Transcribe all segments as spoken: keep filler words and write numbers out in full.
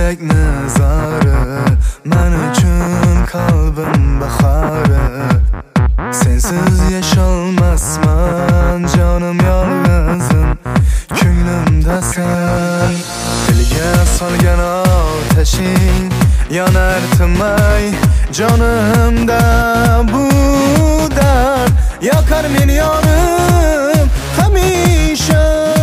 yurak nizori, men uchun qalbim bahori. Sensiz yasholmasman, jonim yolg'izim, ko'nglimdasan. Dilga solgan otashing yonar tinmay jonimda. Bu dard yoqar meni yorim hamisha,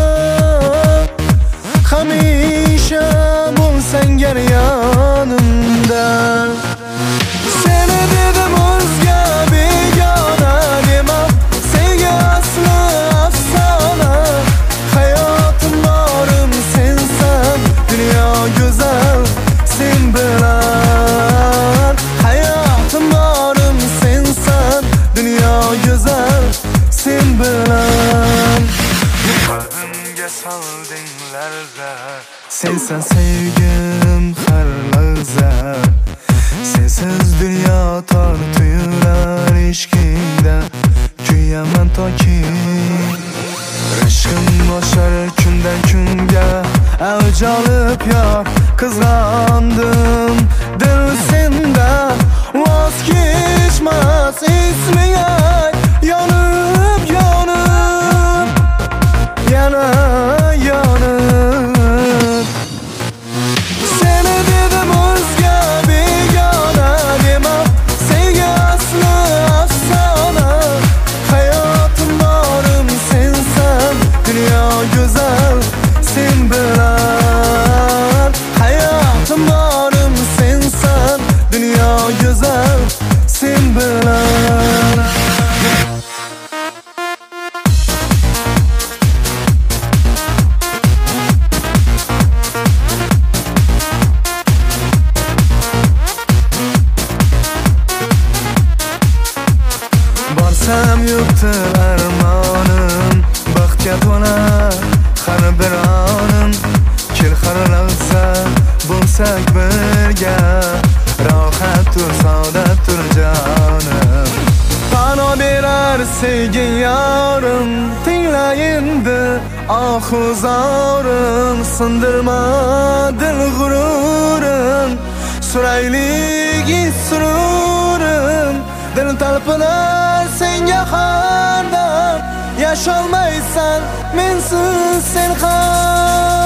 hamisha bo'lsang gar yonimda. Seni dedim o'zga begona dema, sevgi asli afsona. Hayotim borim sensan, dunyo go'zal sen bilan. Hayotim borim sensan, dunyo go'zal sen bilan. Bag'rimga solding larza, sensan sevgim har lahza. Sensiz dunyo tor tuyular ishqingda, kuyaman toki. Ishqim oshar kundan kunga, avj olib yor qizg'andim. Dil senda voz kechmas, isming ay yonib yonib, yana yonib. Seni dedim o'zga begona dema, sevgi asli afsona. Hayotim borim sensan, dunyo go'zal sen bilan. Hayotim borim sensan, dunyo go'zal sen bilan. Borsam yo'qdir armonim, baxtga to'la har bir onim. Kel har lahza bo'lsak birga, rohat tur saodat tur jonim. Pano berar sevgi yorim, tingla endi ohu zorim. Sindirma dil g'ururim, suraylik sururim. Dil talpinar senga har dam, yasholmaysan mensiz sen ham.